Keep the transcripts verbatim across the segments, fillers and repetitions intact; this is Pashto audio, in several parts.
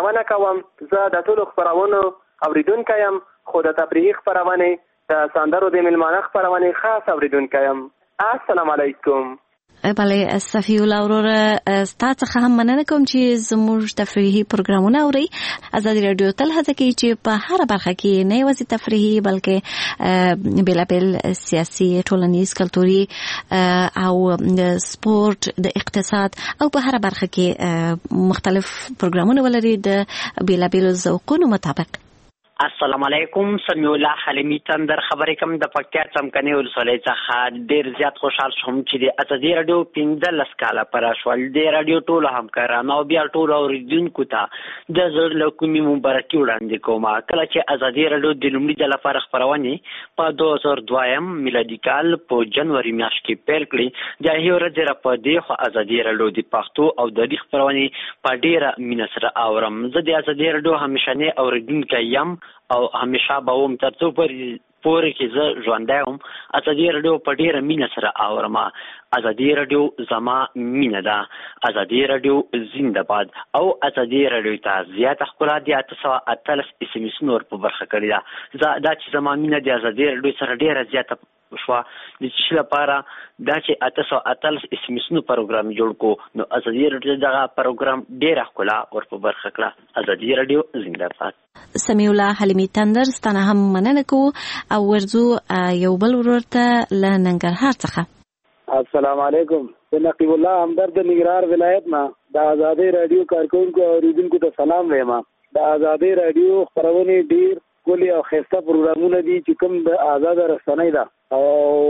خبرونه کوم. زه د ټولو خبرونو اوریدونکی یم، خو د تفریحي خبرونې د سندرو د میلمانه خبرونې خاص اوریدونکی یم. السلام علیکم. بله صفی الله وروره، ستا څخه هم مننه کوم چې زموږ تفریحي پروګرامونه اوري. ازادي راډیو تل هڅه کوي چې په هر برخه کې نه یوازې تفریحي بلکې بېلابېل سیاسي، ټولنیز، کلتوري او د سپورت، د اقتصاد او په هر برخه کې مختلف پروګرامونه ولري د بېلابېلو ذوقونو مطابق. السلام علیکم. سمیع الله حلیمی تندر خبرې کوم د پکتیا څمکني ولسوالۍ څخه. ډېر زیات خوشحال شوم چې د ازادي راډیو پنځلس کاله پوره شول. د راډیو ټولو همکارانو او بیا ټولو اورېدونکو ته د زړه له کومې مبارکي وړاندې کوم. کله چې ازادي راډیو د لومړي ځل لپاره خپرونې په دوه زره دویم میلادي کال په جنوري میاشت کې پیل کړې، د هغې ورځې راپدې خو ازادي راډیو د پښتو او دري خپرونې په ډېره مینه سره اورم. زه د ازادي راډیو همیشنی اورېدونکی یم او همیشه به وم تر څو پورې چې زه ژوندی وم. ازادي راډیو په ډېره مینه سره اورم. ازادي راډیو زما مینه ده. ازادي راډیو زنده باد. او ازادي راډیو ته زیاته ښکلا د اته سوه اتلس اس ام اسونو ور په برخه کړې ده. دا چې زما مینه د ازادي راډیو سره ډېره زیاته شوه، د چې لپاره دا چې اته سوه اتلس اس ام اسونو پروګرام جوړ کړو، نو ازادي راډیو دغه پروګرام ډېره ښکلا ور په برخه کړه. ازادي راډیو زنده باد. سمیع الله حلیمی تندر، ستانه هم مننه کوو او ورځو یو بل ورور ته له ننګرهار څخه. السلام علیکم. زه نقیب الله همدرد د ننګرهار ولایت نه د ازادي راډیو کارکونکو او اوریدونکو ته سلام وایم. د ازادي راډیو خپرونې ډېر ښکلي او ښایسته پروګرامونه دي چې کوم د آزاده رسنۍ ده، او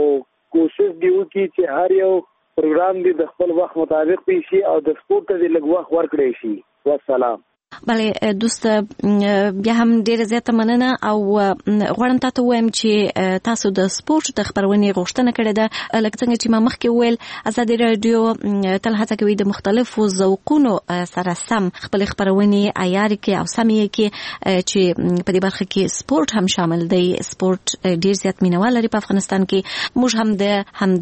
کوشش دی وکړي چې هر یو پروګرام دی د خپل وخت مطابق پیښ شي او د سپورت ته د لږ وخت ورکړی شي. والسلام. بله دوست، بیا هم ډیره زیاته مننه او غواړم تاسو وایم چې تاسو د سپورت د خبرونې غوښتنه کړې ده. لکه څنګه چې ما مخکې ویل، ازادي راډیو تل هڅه کوي د مختلفو ذوقونو سره سم خپل خبرونې عیار کړي او سم یې کړي چې په دې برخه کې سپورت هم شامل دی. سپورت ډیر زیات مینوال لري په افغانستان کې. موږ هم د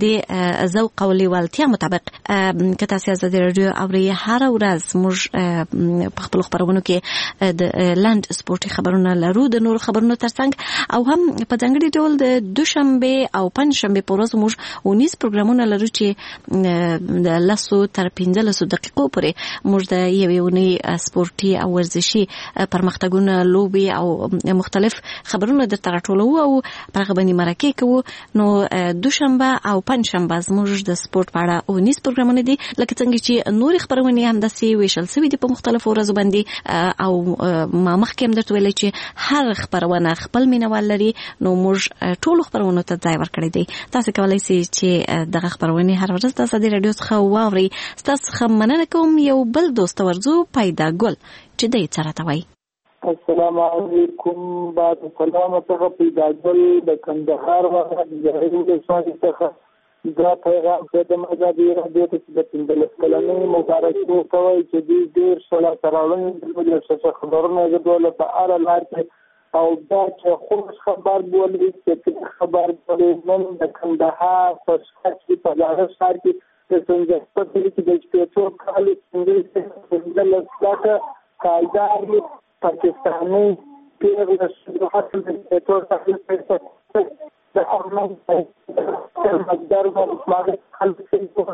همدې ذوق او لیوالتیا مطابق که تاسو ازادي راډیو اورئ، هر ورځ موږ په خپل خبرونو کې د لاند سپورتي خبرونه لرو، د نور خبرونو ترڅنګ، او هم په ځانګړي ډول د دوشنبه او پنځشنبه په ورځ موږ ونیس پروګرامونه لرو چې د لسو تر پنځلسو دقیقو پورې موږ د یوې اونۍ سپورتي او ورزشي پرمختګونه، لوبې او مختلف خبرونه درته راټولو او پر هغه باندې مرکه کوو. نو دوشنبه او پنځشنبه زموږ د سپورت په اړه ونیس پروګرامونه دي، لکه څنګه چې نورې خبرونه هم داسې ویشل شوي دي په مختلفو ورځو باندې. او ما مخکې هم درته ویلې چې هر خبرونه خپل مینوال لري، نو موږ ټولو خبرونو ته ځای ورکړی دی. تاسو کولی شئ چې دغه خبرونه هر ورځ د ازادي راډیو څخه واورئ. ستاسو څخه مننه کوم. یو بل دوست ورځو پیدا ګل چې دی څه راته وایي. السلام علیکم. بعد سلام څخه پیدا ګل د کندهار ولایت څخه دا پیغام ته د ازادي راډیو ته د پنځلس کلنۍ مبارکي کوي چې دوی ډېر سوله تراړنې د څه خبرونه غوډول په اړه لاري او دا چې خوش خبر بولي چې خبر بولي نن د کندهار په ښار کې په لاره ښار کې د څنګه په دې کې د شپږ کالو څنګه د لسکه قاعده پاکستاني پیغله شروعات د ټول تحلیل د ارمان د مقدار د اسلام خلک څخه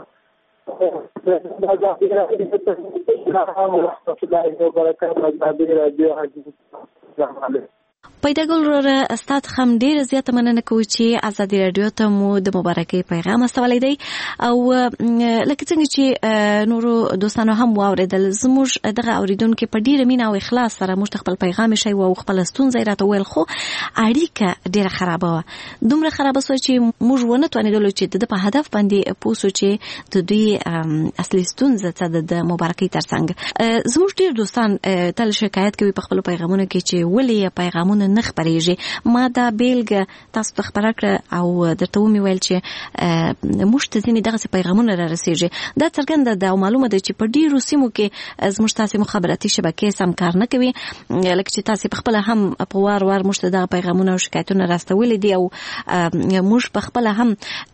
د ازادي راډیو ته د برکت د راډیو حاضر. پیدا ګل وروره، استاد هم ډیره زیاته مننه کوو چې ازادي راډیو ته مو د مبارکۍ پیغام استولی دی. او لکه څنګه چې نورو دوستانو هم واورېدل، زموږ دغه اوریدونکي په ډیره مینه او اخلاص سره موږ خپل پیغام شي او خپل ستونزې راته ویل، خو اړیکه ډیره خرابه وه. دومره خرابه سوه چې موږ ونه توانېدلو چې د په هدف باندې پوه سو چې د دوی اصلي ستونزه څه ده د مبارکۍ ترڅنګ. زموږ ډیر دوستان تل شکایت کوي په خپلو پیغامونو کې چې ولې پیغامونه نه خبرېږي. ما دا بیلګه تاسو ته خبره کړه او درته ومې ویل چې موږ ته ځینې دغسې پیغامونه را رسېږي. دا څرګنده ده او معلومه ده چې په ډېرو سیمو کې زموږ تاسې مخابراتي شبکې سم کار نه کوي. لکه چې تاسې پخپله هم په وار وار موږ ته دغه پیغامونه او شکایتونه راستولي دي او موږ پخپله هم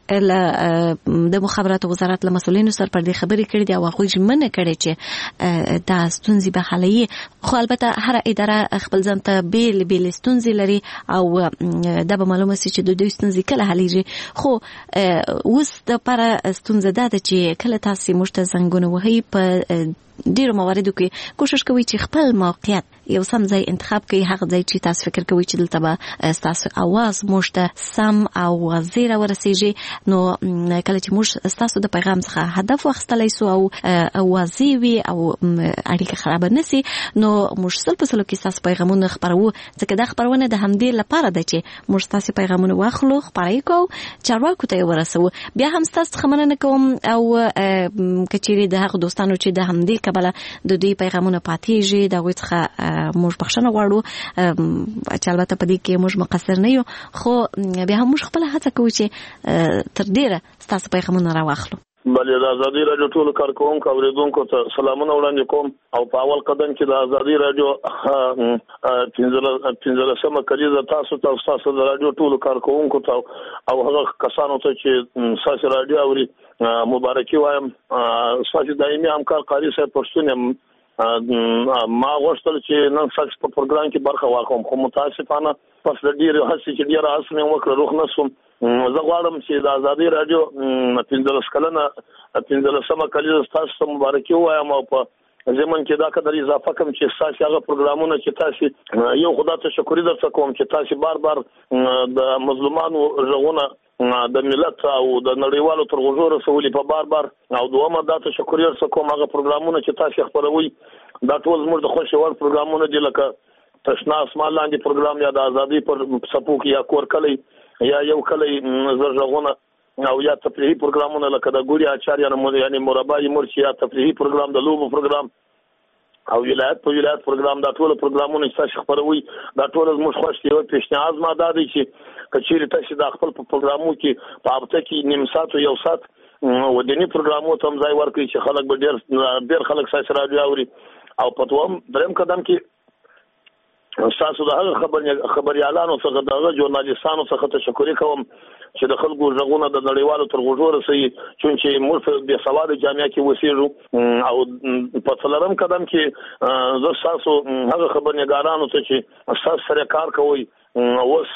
د مخابراتو وزارت له مسولینو سره پر دې خبرې کړې دي او هغوی ژمنه کړې چې دا ستونزې به حلوي. خو البته هر اداره خپل ځان ته بیل بیل ستونزې لري او دا به معلومه سي چې د دوی ستونزې کله حلېږي. خو اوس دپاره ستونزه دا ده چې کله تاسې موږ ته زنګونه وهئ په ډیرو مواردو کې کوشش کوي چې خپل موقعیت یو سم ځای انتخاب کړي، هغه ځای چې تاسو فکر کوئ چې دلته به ستاسو اواز موږ ته سم او واضح راورسیږي. نو کله چې موږ ستاسو د پیغام څخه هدف واخیستلی سو او واضح وي او اړیکه خرابه نه سي، نو موږ سل په سلو کې ستاسو پیغامونه خپروو، ځکه دا خپرونه د همدې لپاره ده چې موږ ستاسو پیغامونه واخلو، خپاره یې کوو، چارواکو ته یې ورسوو. بیا هم ستاسو څخه مننه کوم او که چیرې د هغو دوستانو چې د همدې کبله د دوی پیغامونه پاتېږي د هغوی څخه موږ بخښنه غواړو چې البته په دې کې موږ مقصر نه یو، خو بیا هم موږ خپله هڅه کوو چې تر ډیره ستاسو پیغامونه راواخلو. بلې د ازادي راډیو ټولو کارکوونکو اورېدونکو ته سلامونه وړاندې کوم او په اول قدم کې د ازادي راډیو پنځلسمه کلیزه تاسو ته ستاسو د راډیو ټولو کارکوونکو ته او هغه کسانو ته چې ستاسو راډیو اوري مبارکي وایم. ستاسو دایمي همکار قاري صاحب پښتون یم. ما غوښتل چې نن ستاسو په پروګرام کې برخه واخلم، خو متاسفانه پس د ډېرې هڅې چې ډېره هڅه مې وکړه روغ نه شوم. زه غواړم چې د ازادي راډیو پنځلس کلنه پنځلسمه کلیزه ستاسو ته مبارکي ووایم او په زمون کې دا قدر اضافه کوم چې تاسو هغه پروګرامونه چې تاسو یو خدای ته شکر درته کوم چې تاسو بار بار د مظلومانو ژغونه د ملت او د نړیوالو تر غوږو رسولي په بار بار او دومره دا ته شکر درته کوم. هغه پروګرامونه چې تاسو خپروي دا ټول زموږ د خوشي ور پروګرامونه دي، لکه تشنا اسمان لاندې پروګرام یا د ازادي پر سپوک یا کور کلی یا یو کلی زرژغونه او یا تفریحي پروګرامونه لکه د ګوري اچار یعنی مربای مرچ یا تفریحي پروګرام د لوبو پروګرام او ولایت په ولایت پروګرام دا ټول پروګرامونه چې تاسو خبروي دا ټول زموږ خوښ دی. او پیشنهاد ما دا دی چې کچېرې تاسو د خپل په پروګرامو کې په هفته کې نیم ساعت او یو ساعت ودني پروګرامو ته ځای ورکړي چې خلک به ډېر ډېر خلک ساسي راډیو اوري. او په دوم دریم قدم کې تاسو د هغه خبر خبريالانو څخه دغه ژورنالیستانو څخه تشکر کوم چې د خلکو ژغونه د نړیوالو تر غوږو رسي، چې موږ د سواد جامعه کې وسیږو. او په څلورم قدم کې زه تاسو هغه خبرنګارانو ته چې تاسو سره کار کوي اوس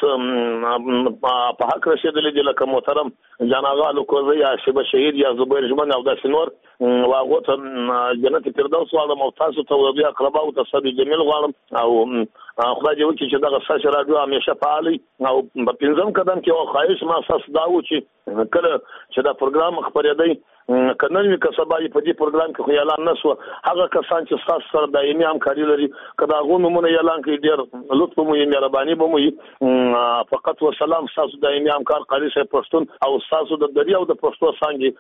په حق رسیدلې دي لکه محترم جناغا لوکوزي یا شبه شهید یا زبیر جمن او داسې نور واغو ته جنت فردوس غواړم او تاسو ته د اقربا او تصدی جمیل غواړم او خدای دې وکړي چې دغه ساش راډیو همیشه فعال او په پنځم قدم کې او خواهش ما اساس دا و چې کله چې دا پروګرام خبرېدای کنه وی کسبای په دې پروګرام کې خو اعلان نشو، هغه کسان چې تاسو سره دایمي همکاري لري کدا غو نمونه اعلان کوي ډېر لطف مو یې مهرباني به مو فقط وسلام تاسو دایمي همکار قاری صاحب پښتون او تاسو د دریاو د پښتو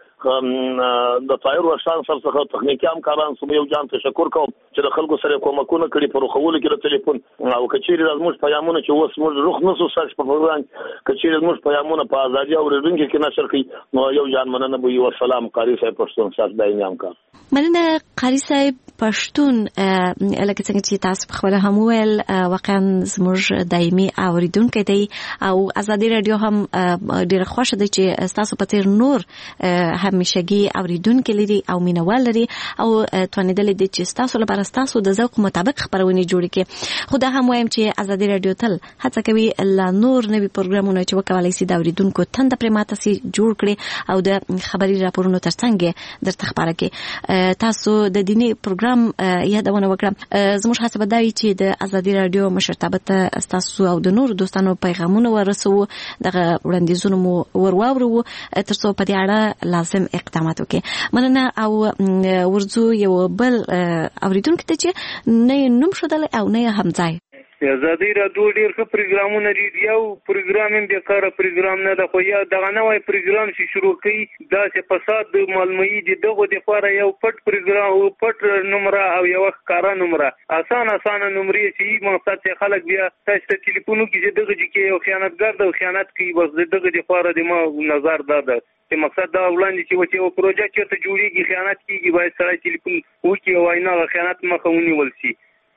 څنګه د طایر ورشان سره څخه تخنیکی همکاران سم یو جان تشکر کوم چې د خلکو سره کومکونه کړي پر خول کې د ټلیفون او کچېری د موږ پیغامونه چې اوس موږ روخ نسو سره په پروګرام کچېری موږ پیغامونه په ازادي او رډونکو کې نشر کړي نو یو جان مننه به یو سلام قاری صاحب پښتون سات دایمي همکار. مننه قاری صاحب پښتون. لکه څنګه چې تاسو په خبره هم ویل واقعا زموږ دایمي اوریدونکو دی او ازادي رادیو هم ډیره خوښه ده چې تاسو په تیر نور همیشګي اوریدونکو لري او مینوال لري او توانیدل دي چې تاسو لپاره تاسو د ذوق مطابق خبرونه جوړ کړي. خو دا هم وایم چې ازادي رادیو تل هڅه کوي لا نور نوي پروګرامونه چې وکولای شي د اوریدونکو تند پرماته سي جوړ کړي او د خبري راپورونو ترڅنګ درته خبره کړي. تاسو د دینی پروګرام یادونه وکړه. زموږ هڅه به دا وي چې د ازادي رادیو مشرتابه ته تاسو او د نور دوستانو پیغامونه ورسوو، دغه وړاندیزونه مو ورواورو ترڅو په دې اړه لازم اقدامات وکړي. مننه او ورځو یو بل اوریدونکو ته چې نه نوم شدل او نه هم ځای. ازادي راډیو ډېر ښه پروګرامونه لري، یو پروګرام هم بیکاره پروګرام نه ده، خو یا دغه نوی پروګرام چې شروع کړي داسې فساد د معلوموي د دغو دپاره یو پټ پروګرام او پټ نمره او یوه ښکاره نمره اسان اسانه نمرې چې مقصد چې خلک بیا تاسو ته ټلیفون وکړي چې دغه کې یو خیانتګر د خیانت کوي، بس د دغه دپاره د ما نظر دا ده چې مقصد دا وړاندې چې یو پروژه چېرته جوړېږي خیانت کېږي باید سړی ټلیفون وکړي او وایي نه خیانت مخه ونیول شي.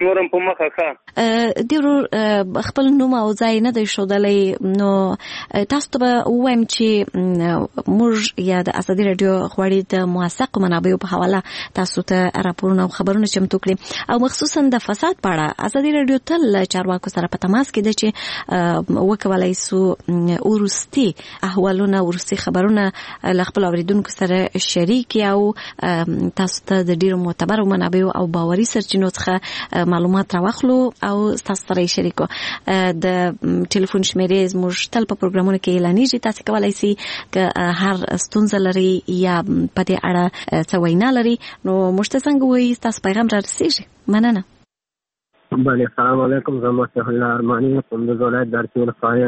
نورم په مخه ښه ډېر خپل نوم او ځای نه دی ښودلی نو تاسو ته به ووایم چې موږ یا د ازادي راډیو غواړي د موثقو منابعو په حواله تاسو ته راپورونه او خبرونه چمتو کړي او مخصوصا د فساد په اړه ازادي راډیو تل له چارواکو سره په تماس کې ده چې وکولای سو ورستي احوالونه ورستي خبرونه له خپل اوریدونکو سره شریک او تاسو ته د ډیرو معتبرو منابعو او باوري سرچینو څخه معلومات راوخلو او تاسو سره شریکو د ټلیفون شمیرې زموږ تل په پروګرامونو کې اعلانېږي تاسو کولای شئ که هر ستونزه لري یا په دې اړه څه وینا لري نو موږ ته څنګه وایي تاسو پیغام را رسیږي مننه بله السلام علیکم زه مسیح الله ارماني کندوز ولایت درسي ولسوالۍ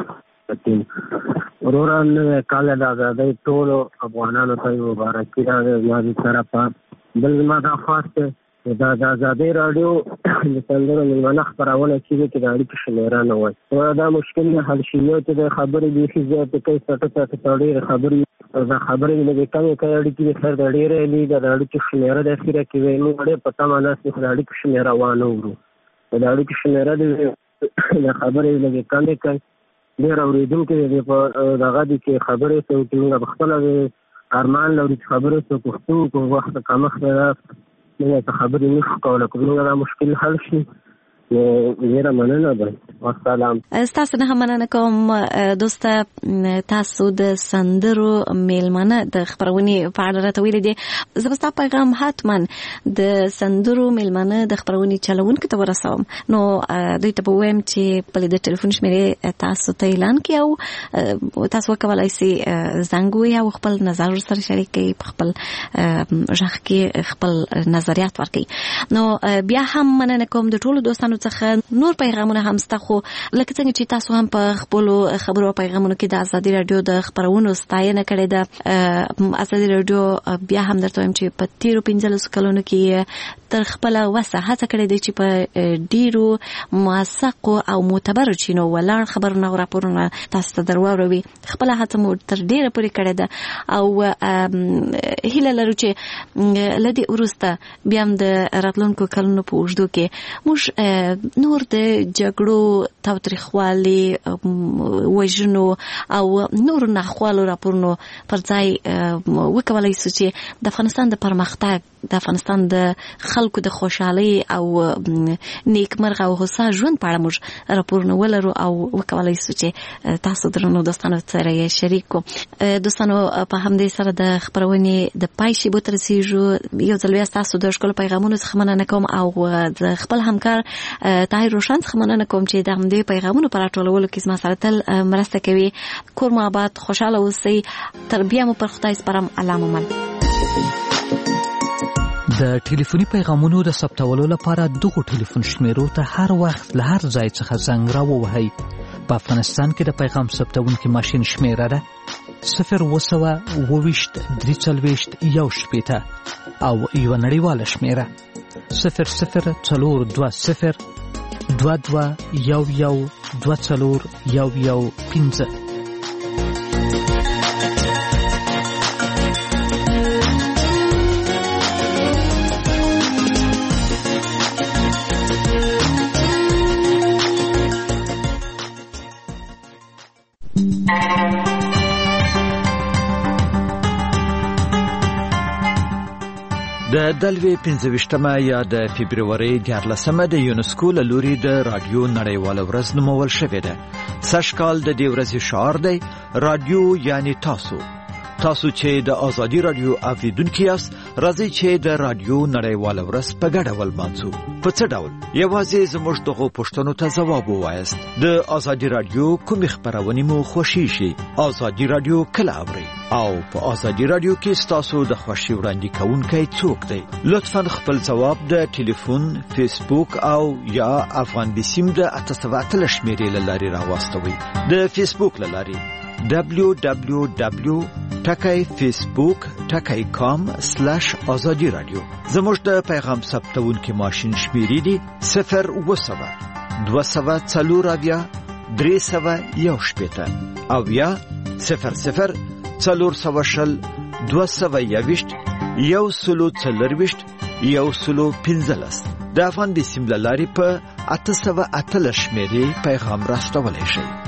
ته وروره نوی کال د ازادۍ ټولو افغانانو ته مبارکي راغی زما د طرفه بل زما دا خواست دی دا د ازادۍ راډیو د سندرو مېلمانه خپرونه کېږي چې د اړیکې شمېره نه وایي دا مشکل نه حل شي یو چې د خبرې بیخي زیاتې کوي څټه څټه ډېرې خبرې دا خبرې لږې کمې کوي اړیکې د خیر د ډېرې لي د اړیکې شمېره د اخیره کې وایي موږ ډېر په تمه ناست یو د اړیکې شمېره وانه ورو د اړیکې شمېره د خبرې لږې کمې کوي ډېر اورېدونکي دی په دغه دي چې خبرې کوي چې موږ په خپله ارمان لرو چې خبرې څه پوښتو کوم وخت کمښت ده موږ ته خبرې نشو کولی که موږ دا مشکل حل شي نو ډېره مننه ده والسلام ستاسو نه هم مننه کوم دوسته تاسو د سندرو میلمانه د خپرونې په اړه راته ویلي دي زه به ستا پیغام حتما د سندرو میلمانه د خپرونې چلوونکو ته ورسوم نو دوی ته به ووایم چې خپلې د ټلیفون شمېرې تاسو ته اعلان کړي او تاسو وکولی سئ زنګ ووهئ او خپل نظر ورسره شریک کړئ په خپل غږ کې خپل نظریات ورکړئ نو بیا هم مننه کوم د ټولو دوستانو څخه نور پیغامونه هم ستا خو لکه څنګه چې تاسو هم په خپلو خبرو او پیغامونو کې د ازادي راډیو د خپرونو ستاینه کړې ده ازادي راډیو بیا هم درته وایم چې په تیرو پنځلسو کلونو کې تر خپله وسه هڅه کړې ده چې په ډیرو موثقو او معتبرو چینو ولاړ خبرونه او راپورونه تاسو ته در واوروي خپله هڅه مو تر ډیره پورې کړې ده او هیله لرو چې له دې وروسته بیا هم د راتلونکو کلونو په اوږدو کې موږ نور د جګړو تاوتریخوالي وژنو او نور ناخوالو راپورونو پر ځای وکولای شو چې د افغانستان د پرمختګ د افغانستان د خلکو د خوشحالۍ او نیکمرغه او هوسا ژوند په اړه موږ راپورونه ولرو او وکولای شو چې تاسو درنو دوستانو سره یې شریک کړو دوستانو په همدې سره د خپرونې د پای شیبو ته رسیږو یو ځل بیا ستاسو د ښکلو پیغامونو څخه مننه کوم او د خپل همکار طاهر روشن څخه مننه کوم چې د همدې پیغامونو په راټولولو کې زما سره تل مرسته کوي کور مو آباد خوشحاله اوسئ تر بیا مو پر خدای سپارم الله مو مل د ټلیفوني پیغامونو د ثبتولو لپاره دغه ټلیفون شمیرو ته هر وخت له هر ځای څخه زنګ راووهئ په افغانستان کې د پیغام ثبتونکي ماشین شمیره ده صفر اووه سوه اووه ویشت درې څلوېښت یو شپېته او یوه نړیواله شمیره صفر صفر څلور دوه صفر دوه دوه یو یو دوه څلور یو یو پنځه د دلوي پنځه ویشتمه یا د فبرवरी دیارلسمه د یونسکو له لوري د رادیو نړیواله ورځ نومول شوې ده. سږکال د دې ورځې شعار دی رادیو یعنی تاسو. تاسو چې د ازادي رادیو اوریدونکو یاست راځي چې د رادیو نړیواله ورځ په ګډه ولمانځو. په څه ډول؟ یوازې زموږ دغه پوښتنو ته ځواب ووایاست. د ازادي رادیو کومې خبرونه مو خوښیږي؟ ازادي رادیو کله اورئ؟ او په ازادي رادیو کې ستاسو د خوښي وړاندې کوونکی څوک دی؟ لطفاً خپل ځواب د ټلیفون، فیسبوک او یا افغان بسیم د اته سوه اتلس شمیرې له لارې راواستوئ. د فیسبوک له لارې دبلیو دبلیو دبلیو ټکی فیسبوک ټکی کام سلاش ازادي رادیو. زموږ د پیغام ثبتونکي ماشین شمیرې دي صفر اووه سوه دوه سوه څلور اویا درې سوه یو شپېته او یا صفر صفر څلور سوه شل دوه سوه یوویشت یو سلو څلرویشت یو سلو پنځلس. د افغان د سیم له لارې په اته سوه اتلس شمېرې پیغام راستولی شئ.